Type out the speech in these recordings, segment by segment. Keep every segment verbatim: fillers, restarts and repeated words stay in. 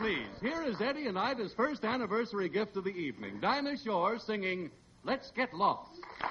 please, here is Eddie and Ida's first anniversary gift of the evening. Dinah Shore singing Let's Get Lost.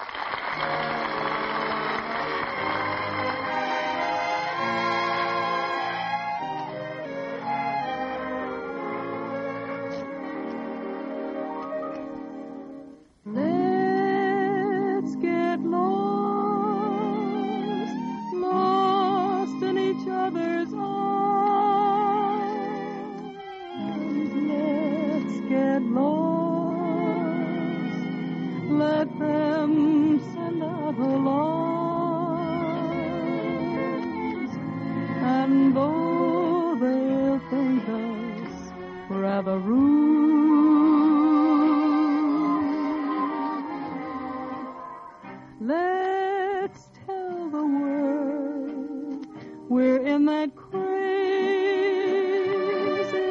Let's tell the world we're in that crazy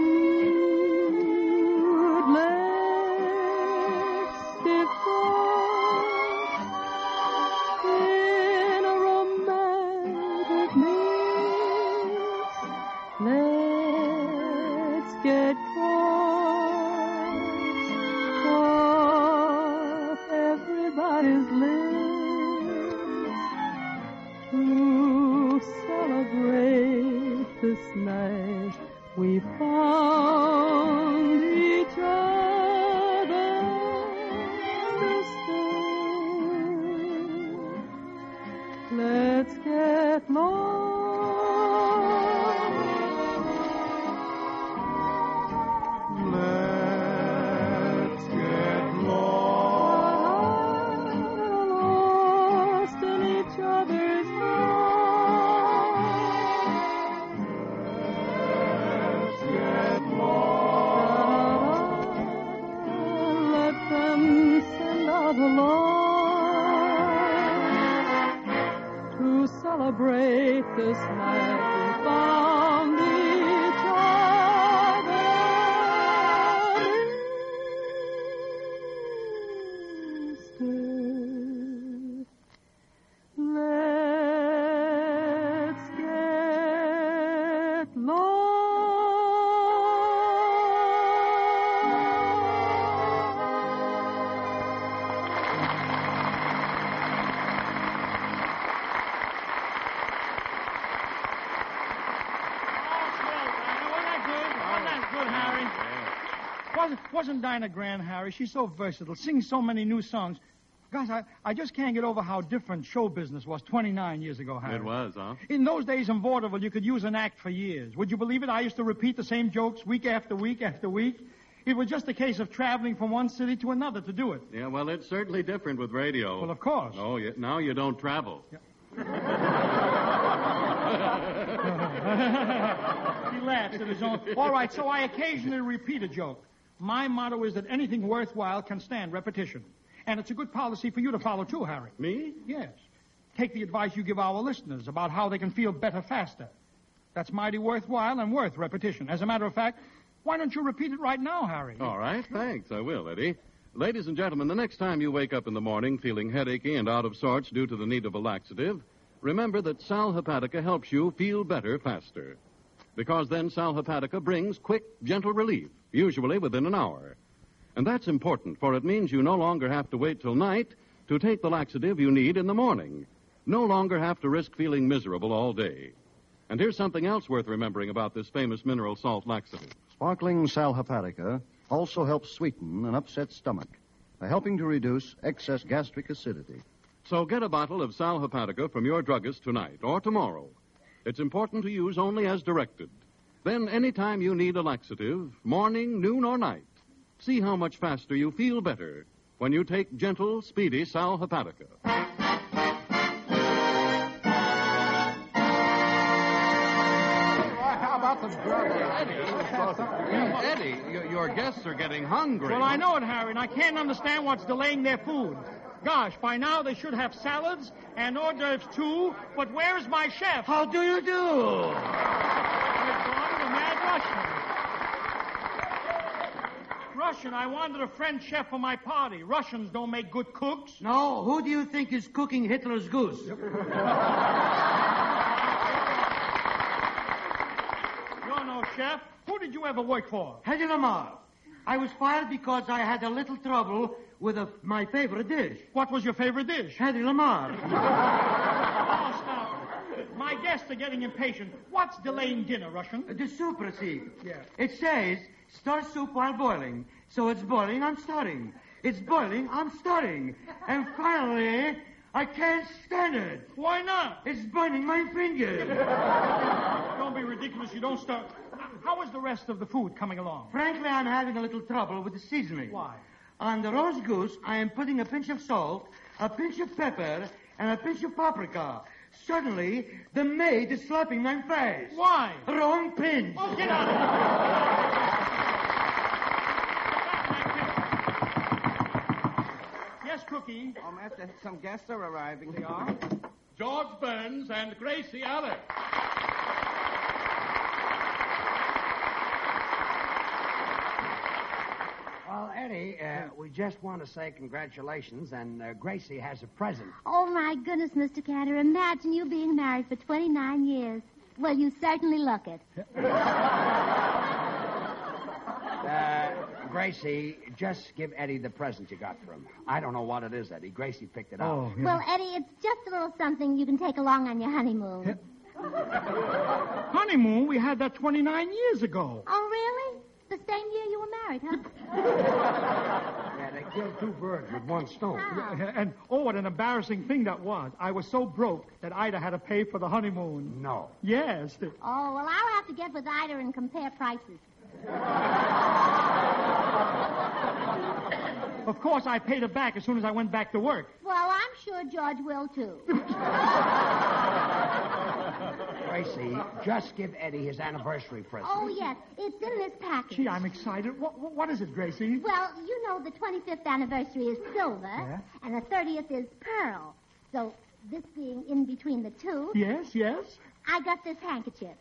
mood. Let's depart in a romantic mix. Let's get caught off everybody's lips. To celebrate this night, we found each other mistake. Let's get lost. Let's get lost, lost in each other's to celebrate this night we found each other instead. Let's get lost. Wasn't, wasn't Dinah grand, Harry? She's so versatile, sings so many new songs. Gosh, I, I just can't get over how different show business was twenty-nine years ago, Harry. It was, huh? In those days in vaudeville, you could use an act for years. Would you believe it? I used to repeat the same jokes week after week after week. It was just a case of traveling from one city to another to do it. Yeah, well, it's certainly different with radio. Well, of course. Oh, you, now you don't travel. Yeah. He laughs at his own. All right, so I occasionally repeat a joke. My motto is that anything worthwhile can stand repetition. And it's a good policy for you to follow, too, Harry. Me? Yes. Take the advice you give our listeners about how they can feel better faster. That's mighty worthwhile and worth repetition. As a matter of fact, why don't you repeat it right now, Harry? All right, thanks. I will, Eddie. Ladies and gentlemen, the next time you wake up in the morning feeling headachy and out of sorts due to the need of a laxative, remember that Sal Hepatica helps you feel better faster. Because then Sal Hepatica brings quick, gentle relief, usually within an hour. And that's important, for it means you no longer have to wait till night to take the laxative you need in the morning. No longer have to risk feeling miserable all day. And here's something else worth remembering about this famous mineral salt laxative. Sparkling Sal Hepatica also helps sweeten an upset stomach by helping to reduce excess gastric acidity. So get a bottle of Sal Hepatica from your druggist tonight or tomorrow. It's important to use only as directed. Then anytime you need a laxative, morning, noon, or night, see how much faster you feel better when you take gentle, speedy Sal Hepatica. How about the grub? Eddie, your, your guests are getting hungry. Well, I know it, Harry, and I can't understand what's delaying their food. Gosh, by now they should have salads and hors d'oeuvres, too, but where is my chef? How do you do? I've gone to Mad Russian. Russian, I wanted a French chef for my party. Russians don't make good cooks. No, who do you think is cooking Hitler's goose? You're no chef. Who Who did you ever work for? Hedy Lamarr. I was fired because I had a little trouble with a, my favorite dish. What was your favorite dish? Hedy Lamarr. Oh, stop. My guests are getting impatient. What's delaying dinner, Russian? The soup receipt. Yeah. It says, stir soup while boiling. So it's boiling, I'm stirring. It's boiling, I'm stirring. And finally, I can't stand it. Why not? It's burning my fingers. Don't be ridiculous. You don't start. How is the rest of the food coming along? Frankly, I'm having a little trouble with the seasoning. Why? On the roast goose, I am putting a pinch of salt, a pinch of pepper, and a pinch of paprika. Suddenly, the maid is slapping my face. Why? Wrong pinch. Oh, get out of here. Yes, Cookie. Oh, Master, some guests are arriving. They are? George Burns and Gracie Allen. Well, Eddie, uh, we just want to say congratulations, and uh, Gracie has a present. Oh, my goodness, Mister Cantor. Imagine you being married for twenty-nine years. Well, you certainly look it. Uh, Gracie, just give Eddie the present you got for him. I don't know what it is, Eddie. Gracie picked it out. Oh, yeah. Well, Eddie, it's just a little something you can take along on your honeymoon. Honeymoon? We had that twenty-nine years ago. Oh, really? The same year you were married, huh? Yeah, they killed two birds with one stone. Wow. And, oh, what an embarrassing thing that was. I was so broke that Ida had to pay for the honeymoon. No. Yes. Oh, well, I'll have to get with Ida and compare prices. Of course, I paid her back as soon as I went back to work. Well, I'm sure George will, too. Gracie, just give Eddie his anniversary present. Oh, yes. It's in this package. Gee, I'm excited. What, what, what is it, Gracie? Well, you know the twenty-fifth anniversary is silver, Yeah. and the thirtieth is pearl. So, this being in between the two, Yes, yes. I got this handkerchief.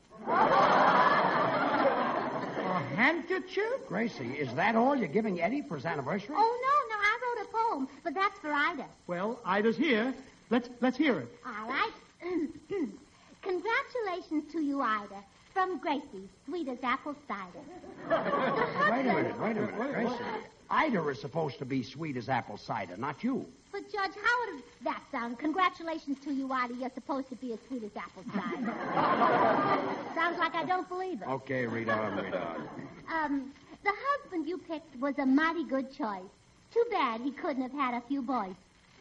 A handkerchief? Gracie, is that all you're giving Eddie for his anniversary? Oh, no, no, I wrote a poem, but that's for Ida. Well, Ida's here. Let's let's hear it. All right. Congratulations to you, Ida, from Gracie, sweet as apple cider. Wait a minute, wait a minute, Gracie. Ida is supposed to be sweet as apple cider, not you. But, Judge, how would that sound? Congratulations to you, Ida. You're supposed to be as sweet as apple cider. Sounds like I don't believe it. Okay, read on, read on. Um, the husband you picked was a mighty good choice. Too bad he couldn't have had a few boys.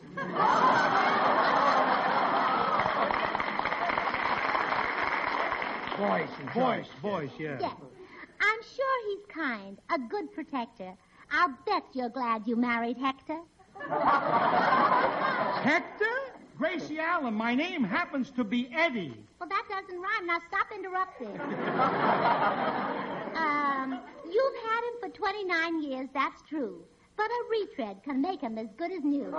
Voice and voice, voice, yeah. Yes. I'm sure he's kind, a good protector. I'll bet you're glad you married Hector. Hector? Gracie Allen, my name happens to be Eddie. Well, that doesn't rhyme. Now stop interrupting. um, you've had him for twenty-nine years, that's true. But a retread can make him as good as new.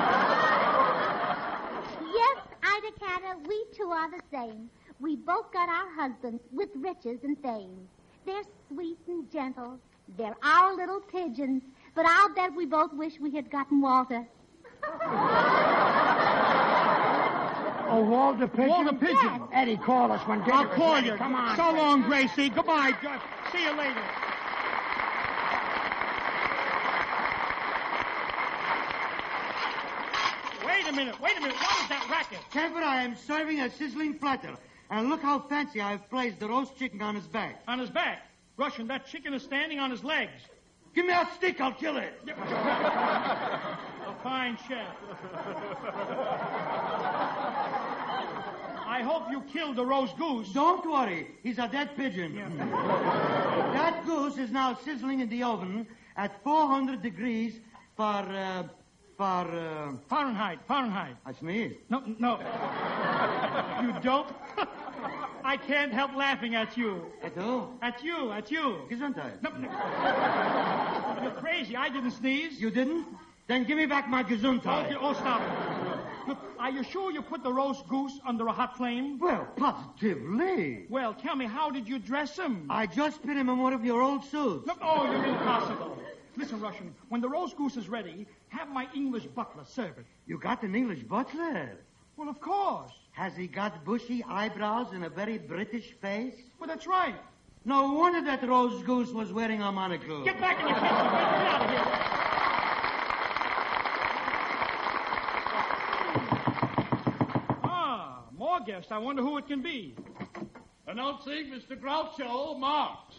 Yes, Ida Cantor, we two are the same. We both got our husbands with riches and fame. They're sweet and gentle. They're our little pigeons. But I'll bet we both wish we had gotten Walter. Oh, Walter Pigeon? Walter Pigeon. Yes. Eddie, call us when dinner I'll is call ready. you. Come on. So Gracie. long, Gracie. Goodbye, Judge. See you later. Wait a minute. Wait a minute. What is that racket? Sanford, I am serving a sizzling platter. And look how fancy I've placed the roast chicken on his back. On his back. Russian, that chicken is standing on his legs. Give me a stick, I'll kill it. A fine chef. I hope you killed the roast goose. Don't worry, he's a dead pigeon. That goose is now sizzling in the oven at four hundred degrees for, uh, for, uh... Fahrenheit, Fahrenheit. That's me. No, no. You don't? I can't help laughing at you. At who? At you, at you. Gesundheit. No, no. You're crazy. I didn't sneeze. You didn't? Then give me back my Gesundheit. Okay, oh, stop it. Look, are you sure you put the roast goose under a hot flame? Well, positively. Well, tell me, how did you dress him? I just put him in one of your old suits. Look, oh, you're impossible. Listen, Russian, when the roast goose is ready, have my English butler serve it. You got an English butler? Well, of course. Has he got bushy eyebrows and a very British face? Well, that's right. No wonder that Rose Goose was wearing a monocle. Get back in the kitchen. Get out of here. Ah, more guests. I wonder who it can be. Announcing Mister Groucho Marx.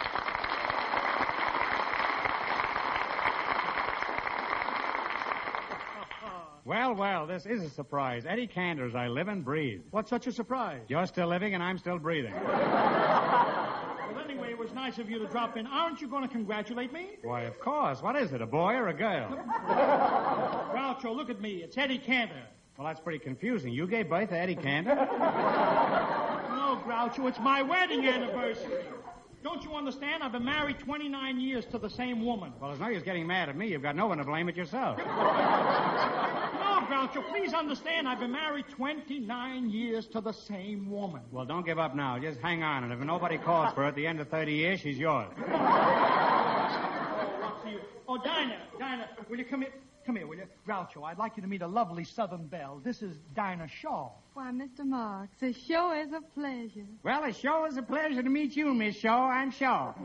Well, well, this is a surprise. Eddie Cantor, as I live and breathe. What's such a surprise? You're still living and I'm still breathing. Well, anyway, it was nice of you to drop in. Aren't you going to congratulate me? Why, of course. What is it, a boy or a girl? Groucho, look at me. It's Eddie Cantor. Well, that's pretty confusing. You gave birth to Eddie Cantor? No, Groucho, it's my wedding anniversary. Don't you understand? I've been married twenty-nine years to the same woman. Well, there's no use getting mad at me. You've got no one to blame but yourself. No, Groucho, please understand. I've been married twenty-nine years to the same woman. Well, don't give up now. Just hang on, and if nobody calls for her at the end of thirty years, she's yours. Oh, what do you... Oh, Dinah, Dinah, will you come here? Come here, will you? Groucho, I'd like you to meet a lovely Southern belle. This is Dinah Shaw. Why, Mister Marks, it sure is a pleasure. Well, it sure is a pleasure to meet you, Miss Shaw. I'm Shaw.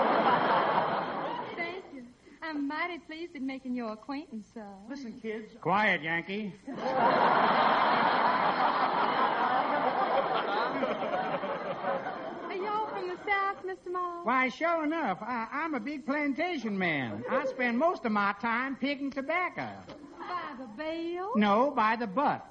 Thank you. I'm mighty pleased at making your acquaintance, sir. Listen, kids. Quiet, Yankee. Are y'all from the South, Mister Marks? Why, sure enough. I, I'm a big plantation man. I spend most of my time picking tobacco. By the bale? No, by the butt.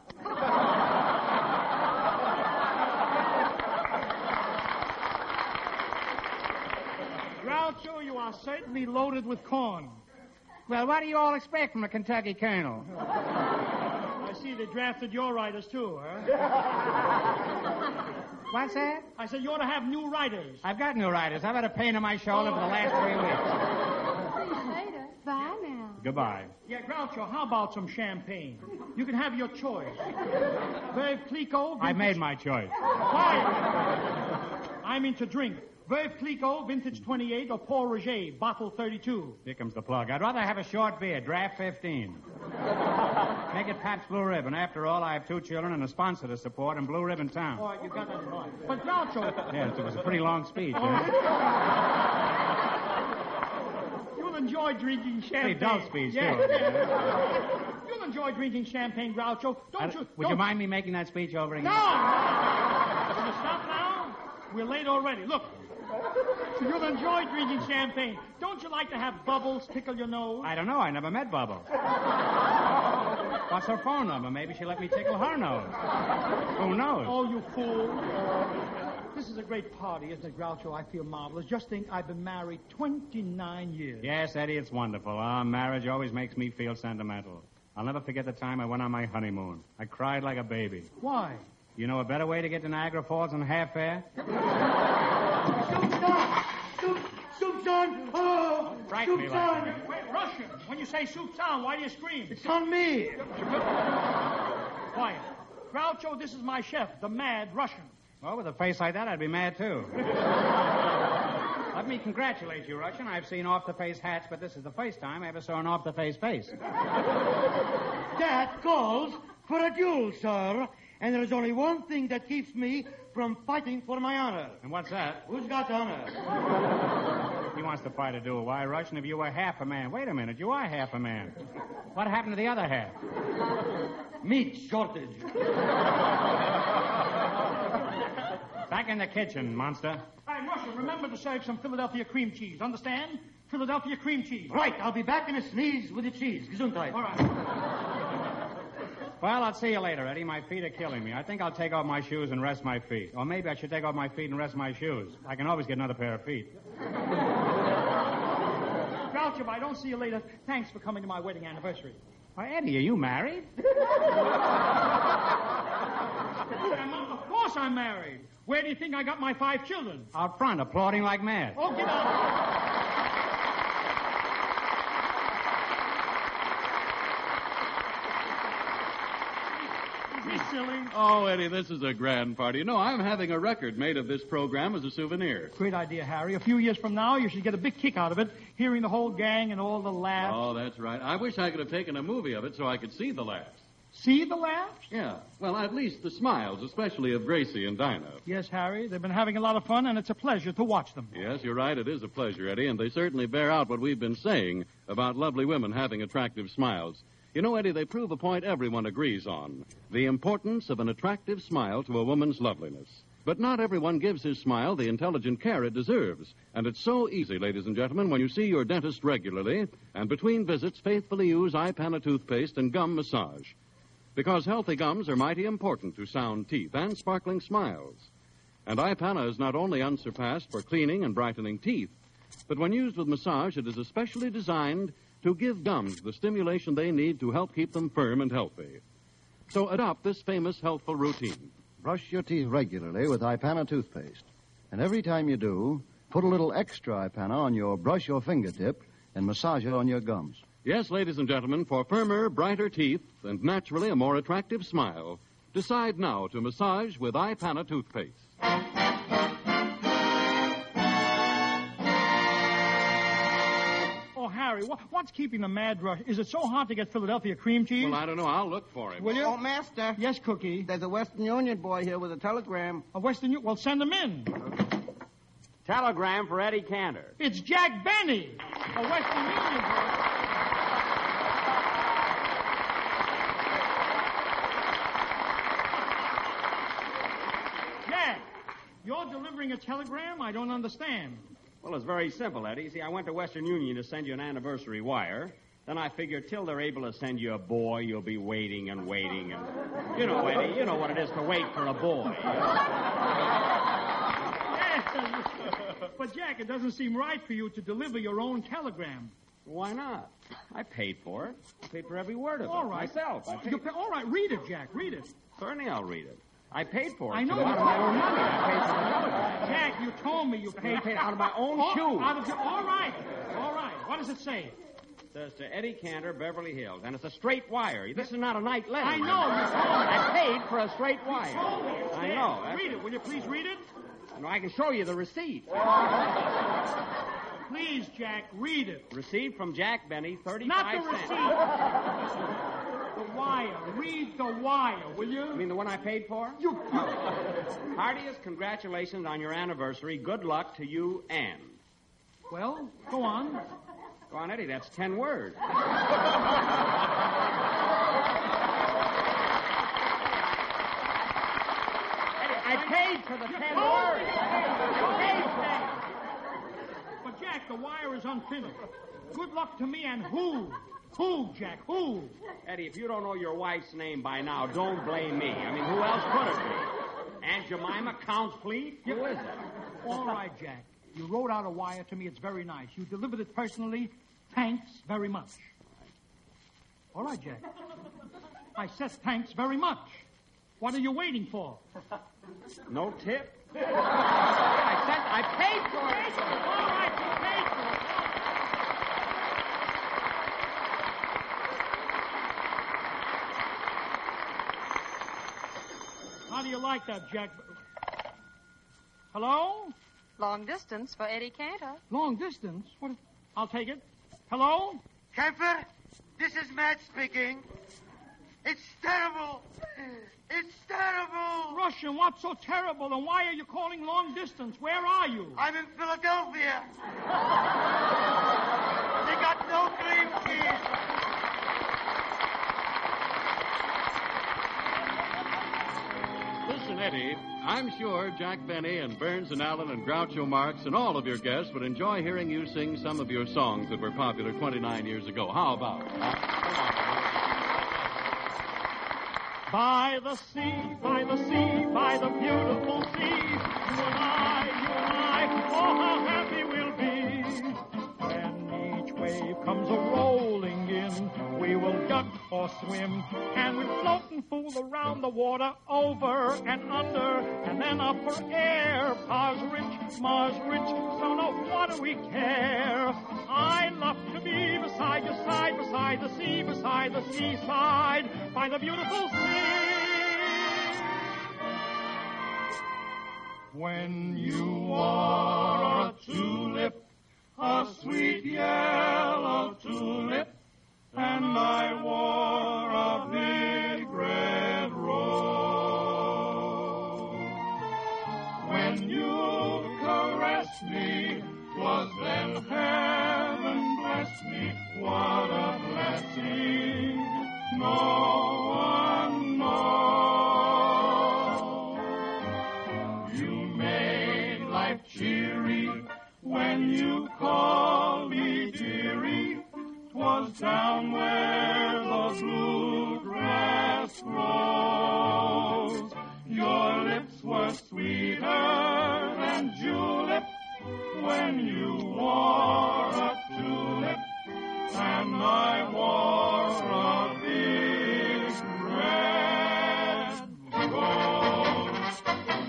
Groucho, you are certainly loaded with corn. Well, what do you all expect from a Kentucky colonel? I see they drafted your writers, too, huh? What's that? I said you ought to have new writers. I've got new writers. I've had a pain in my shoulder for the last three weeks. See you later. Bye now. Goodbye. Yeah, Groucho, how about some champagne? You can have your choice. Veuve Clicquot. I made my choice. Quiet. I mean to drink. Veuve Clicquot, vintage twenty-eight, or Paul Roger, bottle thirty-two. Here comes the plug. I'd rather have a short beer, draft fifteen. Make it Pabst Blue Ribbon. After all, I have two children and a sponsor to support in Blue Ribbon Town. All right, you got that right. But Groucho... Yes, it was a pretty long speech. Oh. Huh? You'll enjoy drinking champagne. Pretty dull speech, yeah. too. You'll enjoy drinking champagne, Groucho. Don't I, you... would don't... you mind me making that speech over again? No! Will you stop now? We're late already. Look. So you'll enjoy drinking champagne. Don't you like to have Bubbles tickle your nose? I don't know. I never met Bubbles. What's her phone number? Maybe she'll let me tickle her nose. Who knows? Oh, you fool. This is a great party, isn't it, Groucho? I feel marvelous. Just think I've been married twenty-nine years. Yes, Eddie, it's wonderful. Our marriage always makes me feel sentimental. I'll never forget the time I went on my honeymoon. I cried like a baby. Why? You know a better way to get to Niagara Falls than half fare? Soup's on! Soup, soup's on! Oh! Fright soup's me like on! that. Wait, Russian, when you say soup's on, why do you scream? It's on me! Quiet. Groucho, this is my chef, the Mad Russian. Well, with a face like that, I'd be mad, too. Let me congratulate you, Russian. I've seen off-the-face hats, but this is the first time I ever saw an off-the-face face. That calls for a duel, sir. And there is only one thing that keeps me from fighting for my honor. And what's that? Who's got honor? He wants to fight a duel. Why, Russian, if you were half a man. Wait a minute, you are half a man. What happened to the other half? Meat shortage. Back in the kitchen, monster. Hey, Russian, remember to serve some Philadelphia cream cheese. Understand? Philadelphia cream cheese. Right, I'll be back in a sneeze with the cheese. Gesundheit. All right. Well, I'll see you later, Eddie. My feet are killing me. I think I'll take off my shoes and rest my feet. Or maybe I should take off my feet and rest my shoes. I can always get another pair of feet. Groucho, if I don't see you later, thanks for coming to my wedding anniversary. Why, Eddie, are you married? Of course I'm married. Where do you think I got my five children? Out front, applauding like mad. Oh, get out. Silly. Oh, Eddie, this is a grand party. You know, I'm having a record made of this program as a souvenir. Great idea, Harry. A few years from now, you should get a big kick out of it, hearing the whole gang and all the laughs. Oh, that's right. I wish I could have taken a movie of it so I could see the laughs. See the laughs? Yeah. Well, at least the smiles, especially of Gracie and Dinah. Yes, Harry. They've been having a lot of fun, and it's a pleasure to watch them. Yes, you're right. It is a pleasure, Eddie, and they certainly bear out what we've been saying about lovely women having attractive smiles. You know, Eddie, they prove a point everyone agrees on, the importance of an attractive smile to a woman's loveliness. But not everyone gives his smile the intelligent care it deserves. And it's so easy, ladies and gentlemen, when you see your dentist regularly and between visits faithfully use iPana toothpaste and gum massage. Because healthy gums are mighty important to sound teeth and sparkling smiles. And iPana is not only unsurpassed for cleaning and brightening teeth, but when used with massage, it is especially designed to give gums the stimulation they need to help keep them firm and healthy. So adopt this famous healthful routine. Brush your teeth regularly with iPana toothpaste. And every time you do, put a little extra iPana on your brush or fingertip and massage it on your gums. Yes, ladies and gentlemen, for firmer, brighter teeth and naturally a more attractive smile, decide now to massage with iPana toothpaste. Oh, Harry, wha- what's keeping the mad rush? Is it so hard to get Philadelphia cream cheese? Well, I don't know. I'll look for him. Will you? Oh, Master. Yes, Cookie. There's a Western Union boy here with a telegram. A Western Union? Well, send him in. Telegram for Eddie Cantor. It's Jack Benny, a Western Union boy. Jack, you're delivering a telegram? I don't understand. Well, it's very simple, Eddie. See, I went to Western Union to send you an anniversary wire. Then I figured till they're able to send you a boy, you'll be waiting and waiting. And you know, Eddie, you know what it is to wait for a boy. But, Jack, it doesn't seem right for you to deliver your own telegram. Why not? I paid for it. I paid for every word of All it right. myself. I paid. You pay- all right, read it, Jack. Read it. Certainly I'll read it. I paid for it. I know too, you out of my own money. I paid for the telegram. Jack, you told me you paid. I paid out of my own Oh, shoe. out of your- all right. All right. What does it say? It says to Eddie Cantor, Beverly Hills. And it's a straight wire. This is not a night letter. I know. You told me. I paid for a straight wire. Told me. It's I there. know. That's- Read it. Will you please read it? No, I can show you the receipt. Please, Jack, read it. Receipt from Jack Benny, Not thirty-five the receipt. cents. The wire. Read the wire, will you? You mean the one I paid for? You. Heartiest congratulations on your anniversary. Good luck to you, Ann. Well, go on. Go on, Eddie, that's ten words. Eddie, I paid for the ten words. I paid for it. But, Jack, the wire is unfinished. Good luck to me and who? Who, Jack? Who? Eddie, if you don't know your wife's name by now, don't blame me. I mean, who else could it be? Aunt Jemima, Count's Fleet? Who is it? All right, Jack. You wrote out a wire to me. It's very nice. You delivered it personally. Thanks very much. All right, Jack. I said thanks very much. What are you waiting for? No tip? I said I paid for it. All right, you paid for it. How do you like that, Jack? Hello? Long distance for Eddie Cantor. Long distance? What? I'll take it. Hello? Kemper, this is Matt speaking. It's terrible. It's terrible. Russian, what's so terrible? And why are you calling long distance? Where are you? I'm in Philadelphia. They got no cream cheese. Listen, Eddie, I'm sure Jack Benny and Burns and Allen and Groucho Marx and all of your guests would enjoy hearing you sing some of your songs that were popular twenty-nine years ago. How about it? By the sea, by the sea, by the beautiful sea, you and I, you and I, oh, how happy we'll be. When each wave comes a-rolling in, we will duck or swim, and we'll float and fool around the water, over and under, and then up for air. Pa's rich, Ma's rich, so no what do we care? I love to be beside your side, beside the sea, beside the seaside, by the beautiful sea. When you are a tulip, a sweet yellow tulip, and I wore a big sing, no one knows. You made life cheery when you called me dearie. 'Twas down where the bluegrass grows. Your lips were sweeter than julep when you wore a tulip, and I wore a big red rose.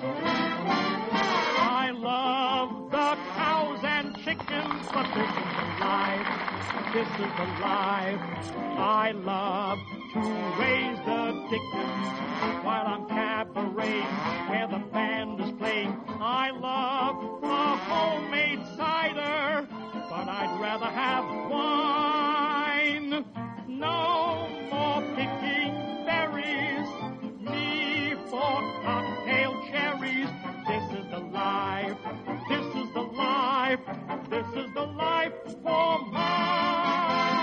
I love the cows and chickens, but this is the life, this is the life. I love to raise the dickens while I'm cabareting where the band is playing. I love a homemade cider, but I'd rather have wine. No more picking berries, me for cocktail cherries. This is the life, this is the life, this is the life for mine.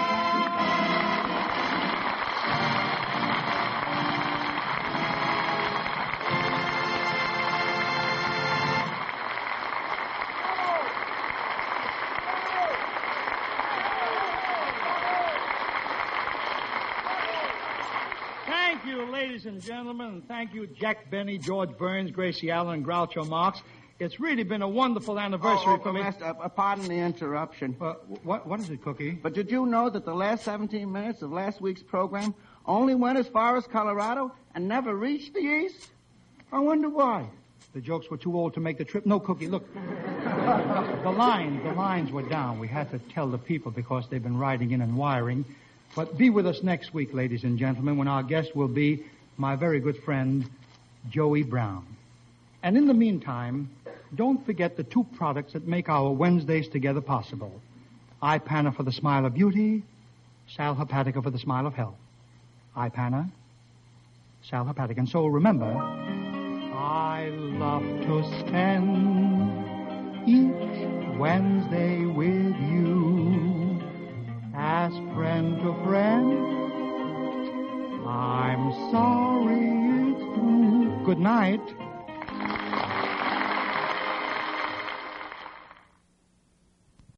Thank you, ladies and gentlemen, and thank you, Jack Benny, George Burns, Gracie Allen, and Groucho Marx. It's really been a wonderful anniversary Oh, oh, for me. Master, uh, pardon the interruption. Uh, what, what is it, Cookie? But did you know that the last seventeen minutes of last week's program only went as far as Colorado and never reached the east? I wonder why. The jokes were too old to make the trip. No, Cookie, look. The lines, the lines were down. We had to tell the people because they've been writing in and wiring. But be with us next week, ladies and gentlemen, when our guest will be my very good friend, Joey Brown. And in the meantime, don't forget the two products that make our Wednesdays together possible. Ipana for the smile of beauty, Sal Hepatica for the smile of health. Ipana, Sal Hepatica. And so remember, I love to spend each Wednesday with you as friend to friend. I'm sorry it's through. Good night.